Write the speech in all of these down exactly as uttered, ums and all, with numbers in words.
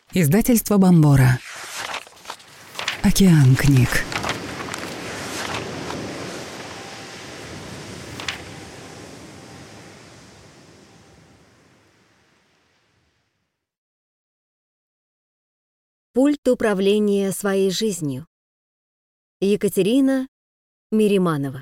Издательство Бомбора. Океан книг. Пульт управления своей жизнью. Екатерина Мириманова.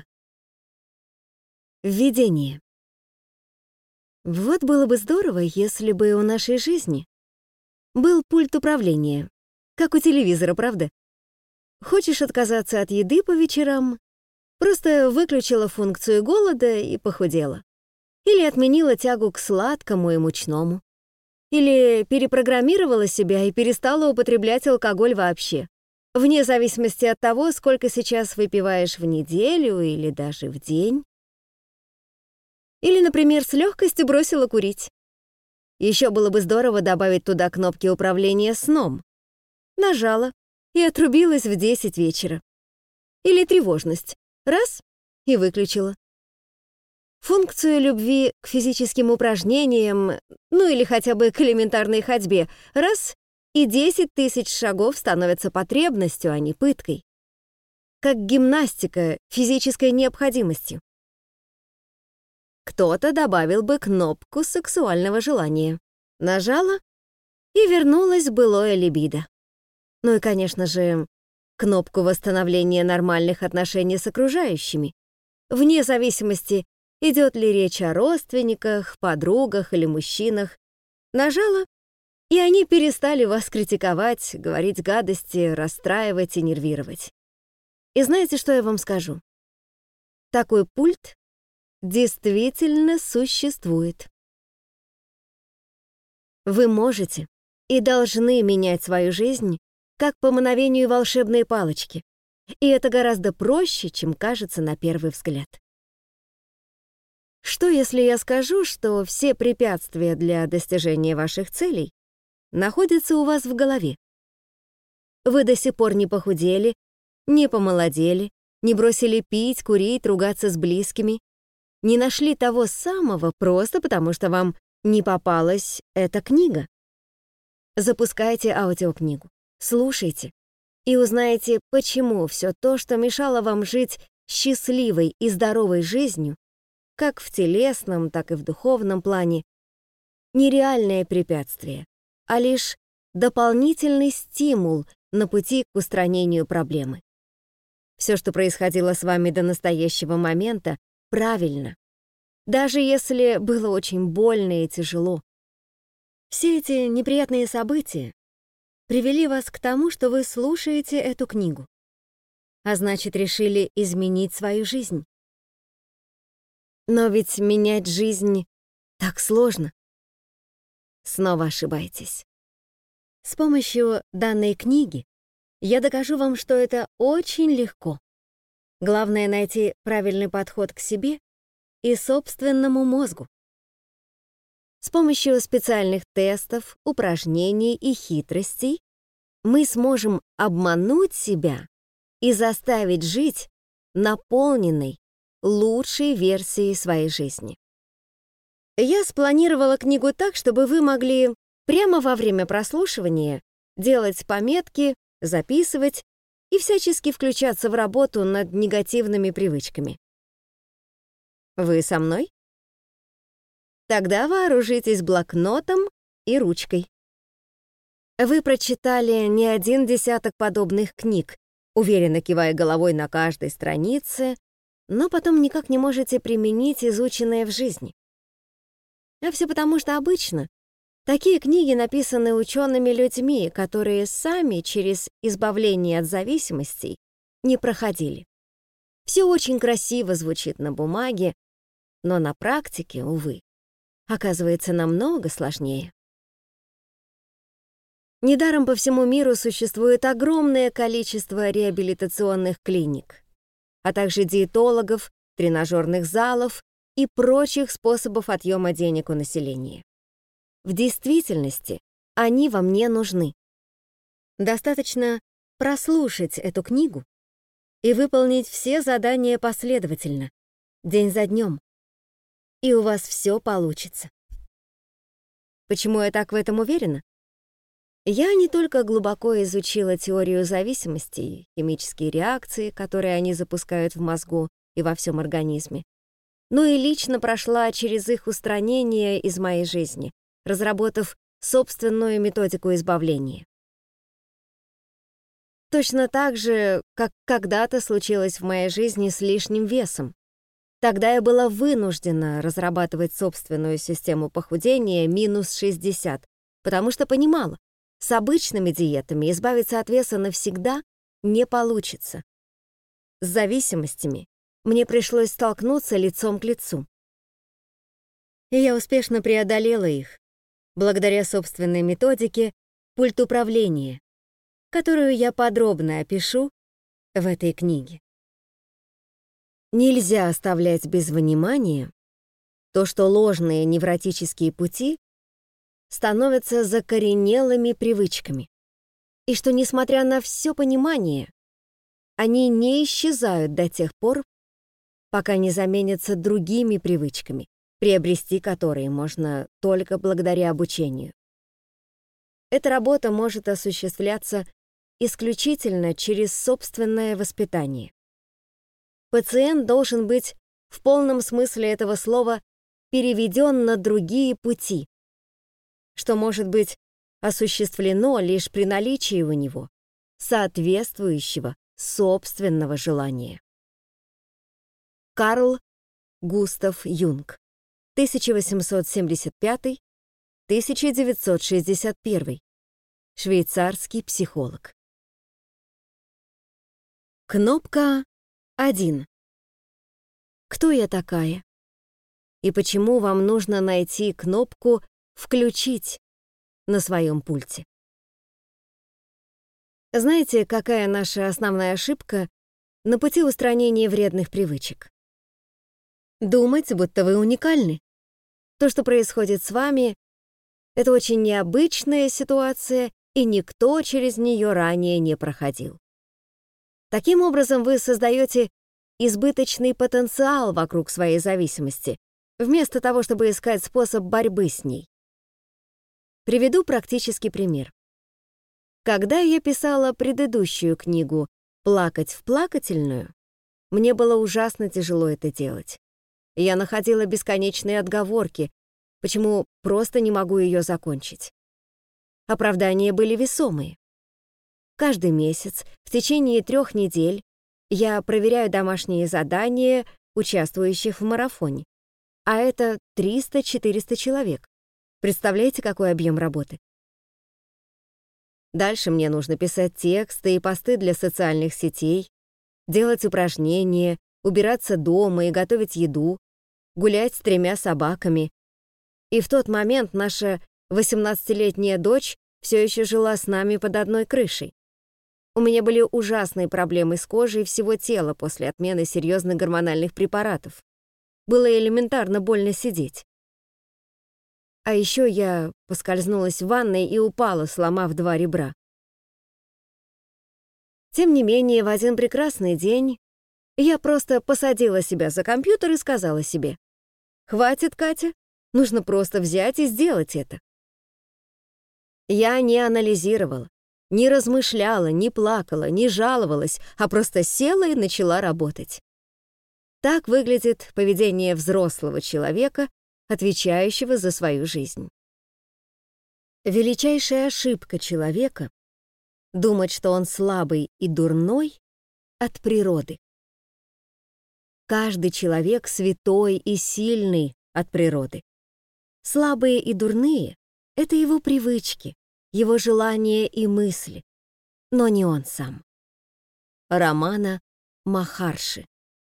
Введение. Вот было бы здорово, если бы у нашей жизни был пульт управления, как у телевизора, правда? Хочешь отказаться от еды по вечерам? Просто выключила функцию голода и похудела. Или отменила тягу к сладкому и мучному. Или перепрограммировала себя и перестала употреблять алкоголь вообще, вне зависимости от того, сколько сейчас выпиваешь в неделю или даже в день. Или, например, с легкостью бросила курить. Еще было бы здорово добавить туда кнопки управления сном. Нажала и отрубилась в десять вечера. Или тревожность. Раз — и выключила. Функцию любви к физическим упражнениям, ну или хотя бы к элементарной ходьбе, раз — и десять тысяч шагов становятся потребностью, а не пыткой. Как гимнастика физической необходимостью. Кто-то добавил бы кнопку сексуального желания. Нажала и вернулась былое либидо. Ну и, конечно же, кнопку восстановления нормальных отношений с окружающими, вне зависимости, идет ли речь о родственниках, подругах или мужчинах. Нажала, и они перестали вас критиковать, говорить гадости, расстраивать и нервировать. И знаете, что я вам скажу? Такой пульт действительно существует. Вы можете и должны менять свою жизнь как по мановению волшебной палочки. И это гораздо проще, чем кажется на первый взгляд. Что, если я скажу, что все препятствия для достижения ваших целей находятся у вас в голове? Вы до сих пор не похудели, не помолодели, не бросили пить, курить, ругаться с близкими, не нашли того самого просто потому, что вам не попалась эта книга. Запускайте аудиокнигу, слушайте и узнаете, почему все то, что мешало вам жить счастливой и здоровой жизнью, как в телесном, так и в духовном плане, нереальное препятствие, а лишь дополнительный стимул на пути к устранению проблемы. Все, что происходило с вами до настоящего момента, правильно, даже если было очень больно и тяжело. Все эти неприятные события привели вас к тому, что вы слушаете эту книгу, а значит, решили изменить свою жизнь. Но ведь менять жизнь так сложно. Снова ошибаетесь. С помощью данной книги я докажу вам, что это очень легко. Главное — найти правильный подход к себе и собственному мозгу. С помощью специальных тестов, упражнений и хитростей мы сможем обмануть себя и заставить жить наполненной, лучшей версией своей жизни. Я спланировала книгу так, чтобы вы могли прямо во время прослушивания делать пометки, записывать и всячески включаться в работу над негативными привычками. Вы со мной? Тогда вооружитесь блокнотом и ручкой. Вы прочитали не один десяток подобных книг, уверенно кивая головой на каждой странице, но потом никак не можете применить изученное в жизни. А все потому, что обычно такие книги написаны учеными людьми, которые сами через избавление от зависимостей не проходили. Все очень красиво звучит на бумаге, но на практике, увы, оказывается намного сложнее. Недаром по всему миру существует огромное количество реабилитационных клиник, а также диетологов, тренажерных залов и прочих способов отъема денег у населения. В действительности они вам не нужны. Достаточно прослушать эту книгу и выполнить все задания последовательно, день за днем, и у вас все получится. Почему я так в этом уверена? Я не только глубоко изучила теорию зависимостей, химические реакции, которые они запускают в мозгу и во всем организме, но и лично прошла через их устранение из моей жизни, разработав собственную методику избавления. Точно так же, как когда-то случилось в моей жизни с лишним весом. Тогда я была вынуждена разрабатывать собственную систему похудения минус шестьдесят, потому что понимала, с обычными диетами избавиться от веса навсегда не получится. С зависимостями мне пришлось столкнуться лицом к лицу. И я успешно преодолела их, благодаря собственной методике «Пульт управления», которую я подробно опишу в этой книге. Нельзя оставлять без внимания то, что ложные невротические пути становятся закоренелыми привычками, и что, несмотря на все понимание, они не исчезают до тех пор, пока не заменятся другими привычками, приобрести которые можно только благодаря обучению. Эта работа может осуществляться исключительно через собственное воспитание. Пациент должен быть в полном смысле этого слова переведен на другие пути, что может быть осуществлено лишь при наличии у него соответствующего собственного желания. Карл Густав Юнг, тысяча восемьсот семьдесят пятый — тысяча девятьсот шестьдесят первый, швейцарский психолог. Кнопка один. Кто я такая? И почему вам нужно найти кнопку «Включить» на своем пульте? Знаете, какая наша основная ошибка на пути устранения вредных привычек? Думать, будто вы уникальны. То, что происходит с вами, это очень необычная ситуация, и никто через нее ранее не проходил. Таким образом, вы создаете избыточный потенциал вокруг своей зависимости, вместо того, чтобы искать способ борьбы с ней. Приведу практический пример. Когда я писала предыдущую книгу «Плакать в плакательную», мне было ужасно тяжело это делать. Я находила бесконечные отговорки, почему просто не могу ее закончить. Оправдания были весомые. Каждый месяц, в течение трех недель, я проверяю домашние задания участвующих в марафоне. А это триста-четыреста человек. Представляете, какой объем работы? Дальше мне нужно писать тексты и посты для социальных сетей, делать упражнения, убираться дома и готовить еду, гулять с тремя собаками. И в тот момент наша восемнадцатилетняя дочь все еще жила с нами под одной крышей. У меня были ужасные проблемы с кожей всего тела после отмены серьезных гормональных препаратов. Было элементарно больно сидеть. А еще я поскользнулась в ванной и упала, сломав два ребра. Тем не менее, в один прекрасный день я просто посадила себя за компьютер и сказала себе: «Хватит, Катя, нужно просто взять и сделать это». Я не анализировала, не размышляла, не плакала, не жаловалась, а просто села и начала работать. Так выглядит поведение взрослого человека, отвечающего за свою жизнь. Величайшая ошибка человека — думать, что он слабый и дурной от природы. Каждый человек святой и сильный от природы. Слабые и дурные — это его привычки, его желания и мысли, но не он сам. Рамана Махарши.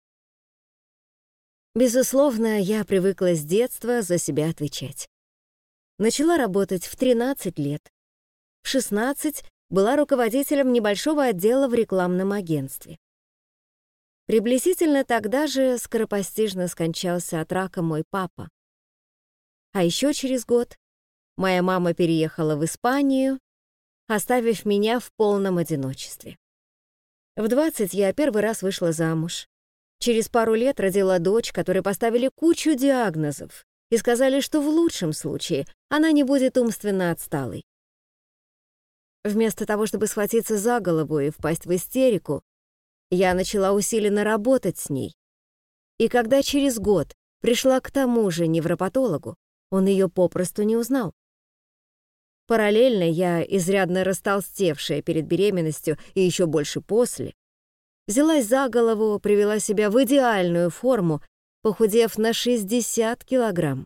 Безусловно, я привыкла с детства за себя отвечать. Начала работать в тринадцать лет. В шестнадцать была руководителем небольшого отдела в рекламном агентстве. Приблизительно тогда же скоропостижно скончался от рака мой папа. А еще через год моя мама переехала в Испанию, оставив меня в полном одиночестве. В двадцать я первый раз вышла замуж. Через пару лет родила дочь, которой поставили кучу диагнозов и сказали, что в лучшем случае она не будет умственно отсталой. Вместо того, чтобы схватиться за голову и впасть в истерику, я начала усиленно работать с ней. И когда через год пришла к тому же невропатологу, он ее попросту не узнал. Параллельно я, изрядно растолстевшая перед беременностью и еще больше после, взялась за голову, привела себя в идеальную форму, похудев на шестьдесят килограмм.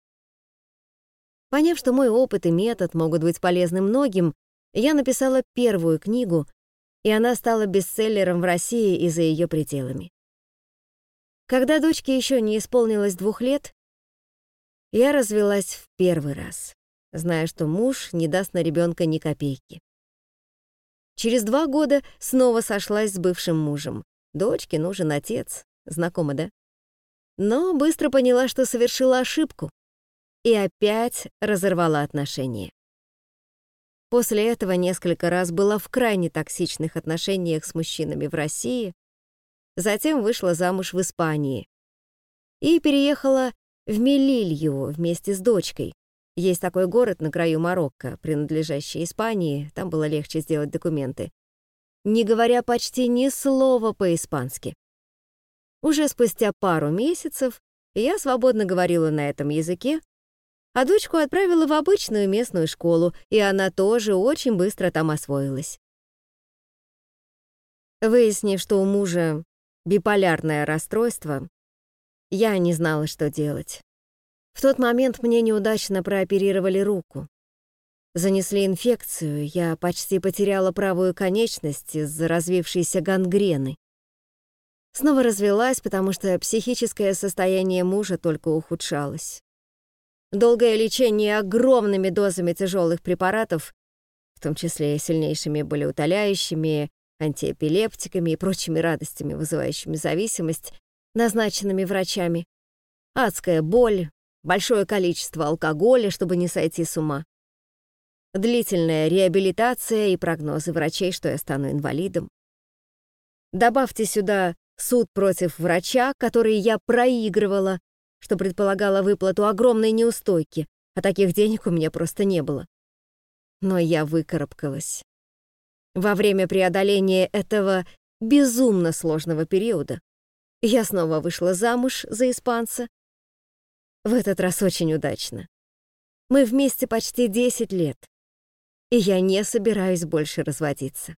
Поняв, что мой опыт и метод могут быть полезны многим, я написала первую книгу, и она стала бестселлером в России и за ее пределами. Когда дочке еще не исполнилось двух лет, я развелась в первый раз, зная, что муж не даст на ребенка ни копейки. Через два года снова сошлась с бывшим мужем. Дочке нужен отец. Знакомо, да? Но быстро поняла, что совершила ошибку, и опять разорвала отношения. После этого несколько раз была в крайне токсичных отношениях с мужчинами в России, затем вышла замуж в Испании и переехала в Мелилью вместе с дочкой. Есть такой город на краю Марокко, принадлежащий Испании, там было легче сделать документы, не говоря почти ни слова по-испански. Уже спустя пару месяцев я свободно говорила на этом языке, а дочку отправила в обычную местную школу, и она тоже очень быстро там освоилась. Выяснив, что у мужа биполярное расстройство, я не знала, что делать. В тот момент мне неудачно прооперировали руку. Занесли инфекцию, я почти потеряла правую конечность из-за развившейся гангрены. Снова развелась, потому что психическое состояние мужа только ухудшалось. Долгое лечение огромными дозами тяжелых препаратов, в том числе и сильнейшими болеутоляющими, антиэпилептиками и прочими радостями, вызывающими зависимость, назначенными врачами, адская боль, большое количество алкоголя, чтобы не сойти с ума, длительная реабилитация и прогнозы врачей, что я стану инвалидом. Добавьте сюда суд против врача, который я проигрывала, что предполагало выплату огромной неустойки, а таких денег у меня просто не было. Но я выкарабкалась. Во время преодоления этого безумно сложного периода я снова вышла замуж за испанца. В этот раз очень удачно. Мы вместе почти десять лет, и я не собираюсь больше разводиться.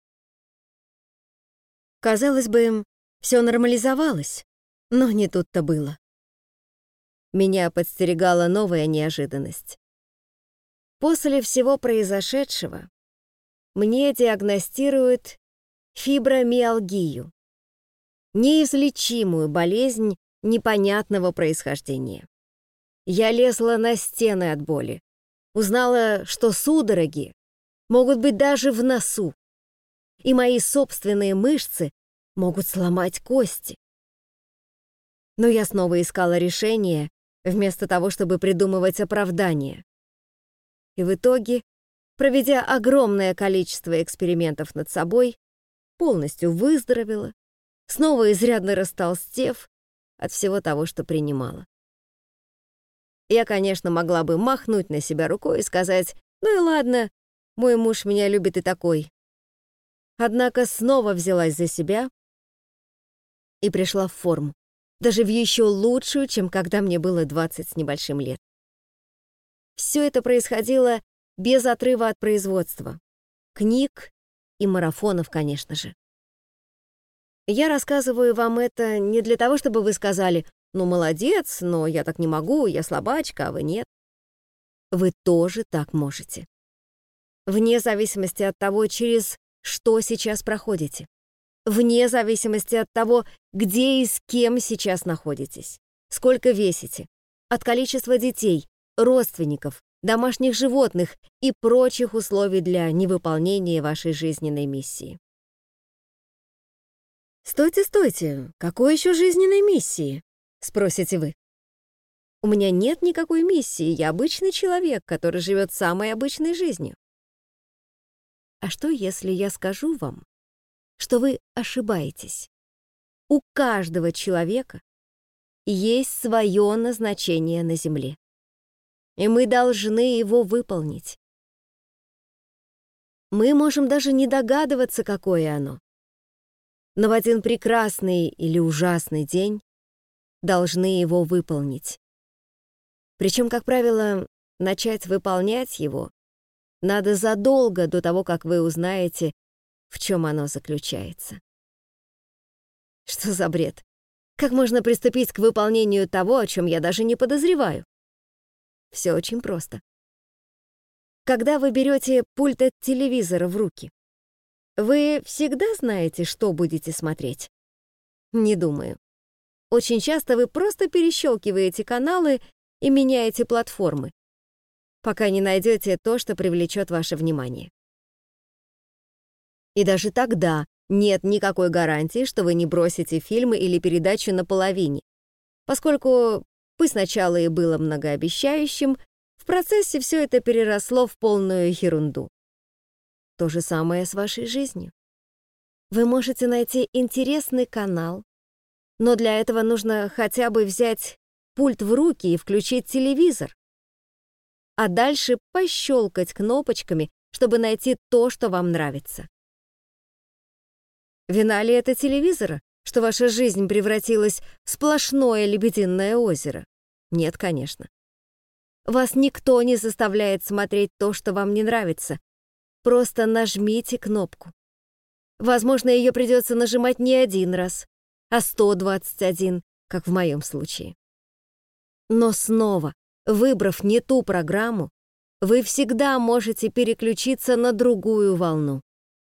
Казалось бы, все нормализовалось, но не тут-то было. Меня подстерегала новая неожиданность. После всего произошедшего мне диагностируют фибромиалгию, неизлечимую болезнь непонятного происхождения. Я лезла на стены от боли, узнала, что судороги могут быть даже в носу, и мои собственные мышцы могут сломать кости. Но я снова искала решение, вместо того, чтобы придумывать оправдания. И в итоге, проведя огромное количество экспериментов над собой, полностью выздоровела, снова изрядно растолстев от всего того, что принимала. Я, конечно, могла бы махнуть на себя рукой и сказать: «Ну и ладно, мой муж меня любит и такой». Однако снова взялась за себя и пришла в форму, даже в еще лучшую, чем когда мне было двадцать с небольшим лет. Все это происходило без отрыва от производства, книг и марафонов, конечно же. Я рассказываю вам это не для того, чтобы вы сказали: «Ну, молодец, но я так не могу, я слабачка, а вы нет». Вы тоже так можете. Вне зависимости от того, через что сейчас проходите. Вне зависимости от того, где и с кем сейчас находитесь. Сколько весите. От количества детей, родственников, домашних животных и прочих условий для невыполнения вашей жизненной миссии. «Стойте, стойте, какой еще жизненной миссии?» — спросите вы. У меня нет никакой миссии, я обычный человек, который живет самой обычной жизнью. А что, если я скажу вам, что вы ошибаетесь? У каждого человека есть свое назначение на Земле, и мы должны его выполнить. Мы можем даже не догадываться, какое оно. Но в один прекрасный или ужасный день должны его выполнить. Причем, как правило, начать выполнять его надо задолго до того, как вы узнаете, в чем оно заключается. Что за бред? Как можно приступить к выполнению того, о чем я даже не подозреваю? Все очень просто. Когда вы берете пульт от телевизора в руки, вы всегда знаете, что будете смотреть? Не думаю. Очень часто вы просто перещелкиваете каналы и меняете платформы, пока не найдете то, что привлечет ваше внимание. И даже тогда нет никакой гарантии, что вы не бросите фильм или передачу наполовине, поскольку, пусть начало и было многообещающим, в процессе все это переросло в полную ерунду. То же самое с вашей жизнью. Вы можете найти интересный канал, но для этого нужно хотя бы взять пульт в руки и включить телевизор, а дальше пощелкать кнопочками, чтобы найти то, что вам нравится. Вина ли это телевизора, что ваша жизнь превратилась в сплошное лебединое озеро? Нет, конечно. Вас никто не заставляет смотреть то, что вам не нравится. Просто нажмите кнопку. Возможно, ее придется нажимать не один раз, а сто двадцать один, как в моем случае. Но снова, выбрав не ту программу, вы всегда можете переключиться на другую волну.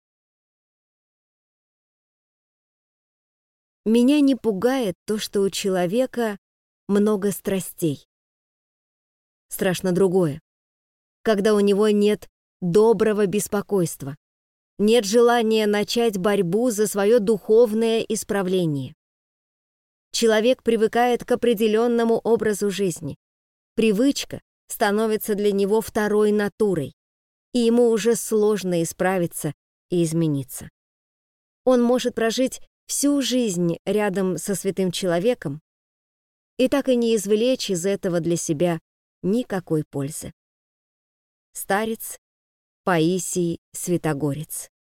Меня не пугает то, что у человека много страстей. Страшно другое. Когда у него нет доброго беспокойства, нет желания начать борьбу за свое духовное исправление. Человек привыкает к определенному образу жизни. Привычка становится для него второй натурой, и ему уже сложно исправиться и измениться. Он может прожить всю жизнь рядом со святым человеком и так и не извлечь из этого для себя никакой пользы. Старец Паисий Святогорец.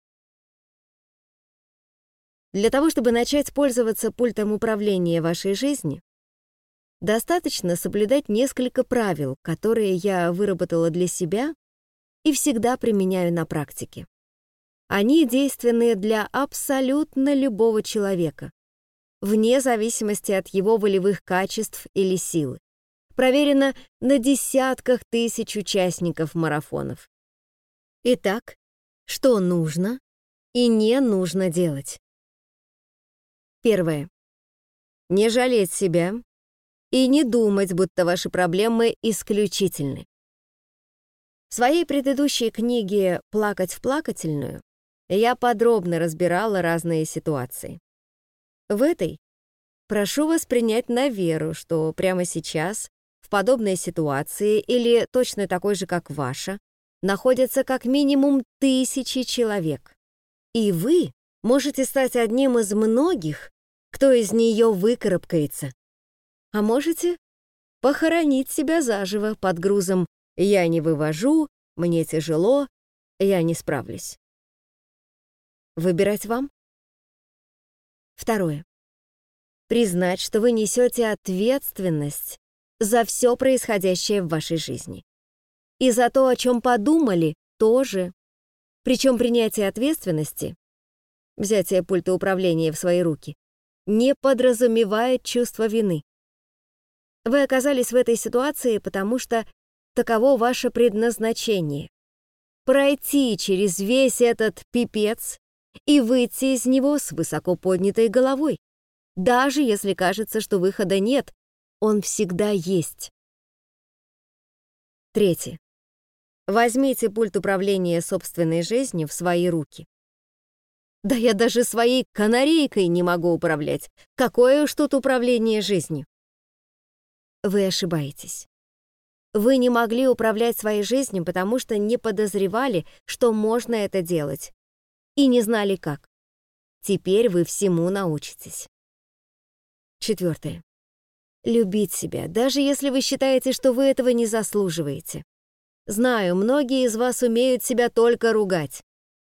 Для того, чтобы начать пользоваться пультом управления вашей жизнью, достаточно соблюдать несколько правил, которые я выработала для себя и всегда применяю на практике. Они действенны для абсолютно любого человека, вне зависимости от его волевых качеств или силы. Проверено на десятках тысяч участников марафонов. Итак, что нужно и не нужно делать? Первое. Не жалеть себя и не думать, будто ваши проблемы исключительны. В своей предыдущей книге «Плакать в плакательную» я подробно разбирала разные ситуации. В этой прошу вас принять на веру, что прямо сейчас в подобной ситуации или точно такой же, как ваша, находятся как минимум тысячи человек. И вы можете стать одним из многих, кто из нее выкарабкается. А можете похоронить себя заживо под грузом «я не вывожу», «мне тяжело», «я не справлюсь». Выбирать вам. Второе. Признать, что вы несете ответственность за все происходящее в вашей жизни. И за то, о чем подумали, тоже. Причем принятие ответственности, взятие пульта управления в свои руки, не подразумевает чувство вины. Вы оказались в этой ситуации, потому что таково ваше предназначение. Пройти через весь этот пипец и выйти из него с высоко поднятой головой. Даже если кажется, что выхода нет, он всегда есть. Третье. Возьмите пульт управления собственной жизнью в свои руки. Да я даже своей канарейкой не могу управлять. Какое уж тут управление жизнью? Вы ошибаетесь. Вы не могли управлять своей жизнью, потому что не подозревали, что можно это делать, и не знали как. Теперь вы всему научитесь. Четвертое. Любить себя, даже если вы считаете, что вы этого не заслуживаете. Знаю, многие из вас умеют себя только ругать.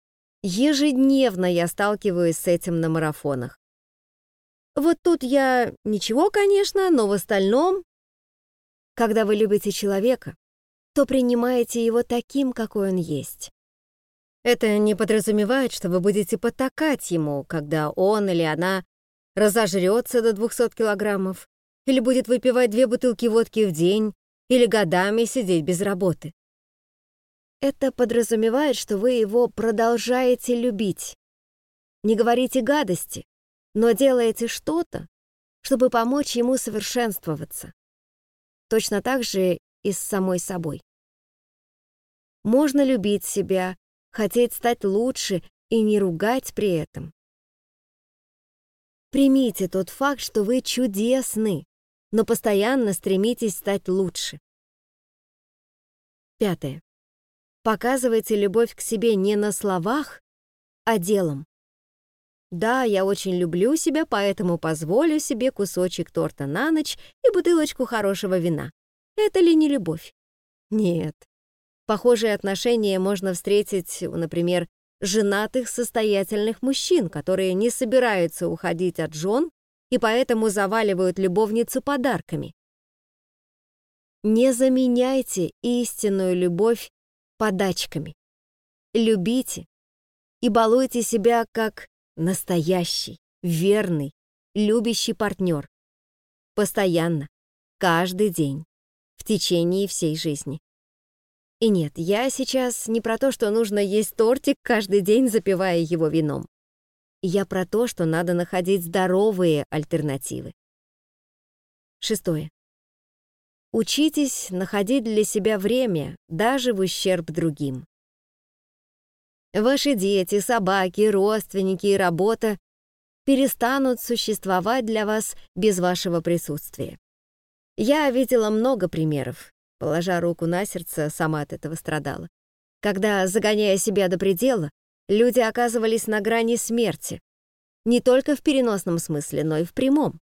Ежедневно я сталкиваюсь с этим на марафонах. Вот тут я ничего, конечно, но в остальном, когда вы любите человека, то принимаете его таким, какой он есть. Это не подразумевает, что вы будете потакать ему, когда он или она разожрется до двухсот килограммов, или будет выпивать две бутылки водки в день, или годами сидеть без работы. Это подразумевает, что вы его продолжаете любить. Не говорите гадости, но делаете что-то, чтобы помочь ему совершенствоваться. Точно так же и с самой собой. Можно любить себя, хотеть стать лучше и не ругать при этом. Примите тот факт, что вы чудесны, но постоянно стремитесь стать лучше. Пятое. Показывайте любовь к себе не на словах, а делом. Да, я очень люблю себя, поэтому позволю себе кусочек торта на ночь и бутылочку хорошего вина. Это ли не любовь? Нет. Похожие отношения можно встретить у, например, женатых состоятельных мужчин, которые не собираются уходить от жен и поэтому заваливают любовницу подарками. Не заменяйте истинную любовь подачками. Любите и балуйте себя как настоящий, верный, любящий партнер. Постоянно, каждый день, в течение всей жизни. И нет, я сейчас не про то, что нужно есть тортик каждый день, запивая его вином. Я про то, что надо находить здоровые альтернативы. Шестое. Учитесь находить для себя время, даже в ущерб другим. Ваши дети, собаки, родственники и работа перестанут существовать для вас без вашего присутствия. Я видела много примеров, положа руку на сердце, сама от этого страдала. Когда, загоняя себя до предела, люди оказывались на грани смерти, не только в переносном смысле, но и в прямом.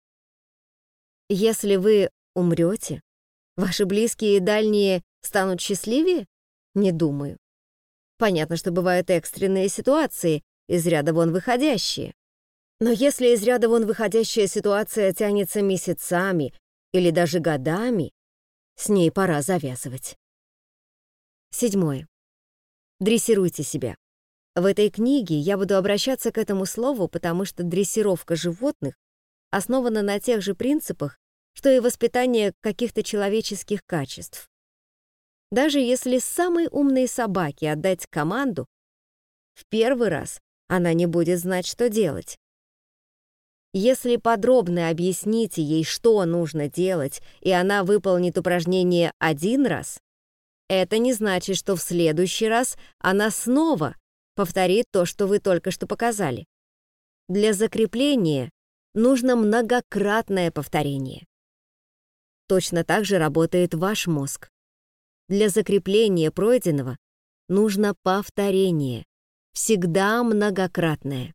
Если вы умрете, ваши близкие и дальние станут счастливее? Не думаю. Понятно, что бывают экстренные ситуации, из ряда вон выходящие. Но если из ряда вон выходящая ситуация тянется месяцами или даже годами, с ней пора завязывать. Седьмое. Дрессируйте себя. В этой книге я буду обращаться к этому слову, потому что дрессировка животных основана на тех же принципах, что и воспитание каких-то человеческих качеств. Даже если самой умной собаке отдать команду, в первый раз она не будет знать, что делать. Если подробно объясните ей, что нужно делать, и она выполнит упражнение один раз, это не значит, что в следующий раз она снова повторит то, что вы только что показали. Для закрепления нужно многократное повторение. Точно так же работает ваш мозг. Для закрепления пройденного нужно повторение, всегда многократное.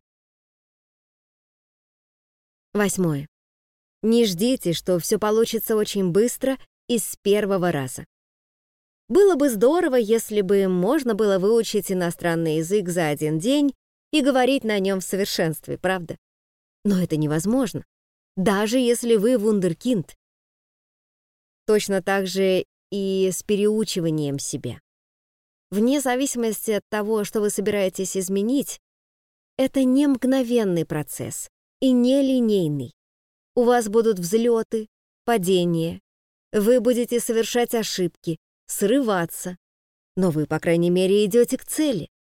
Восьмое. Не ждите, что все получится очень быстро и с первого раза. Было бы здорово, если бы можно было выучить иностранный язык за один день и говорить на нем в совершенстве, правда? Но это невозможно, даже если вы вундеркинд. Точно так же и с переучиванием себя. Вне зависимости от того, что вы собираетесь изменить, это не мгновенный процесс и не линейный. У вас будут взлеты, падения, вы будете совершать ошибки, срываться, но вы, по крайней мере, идете к цели.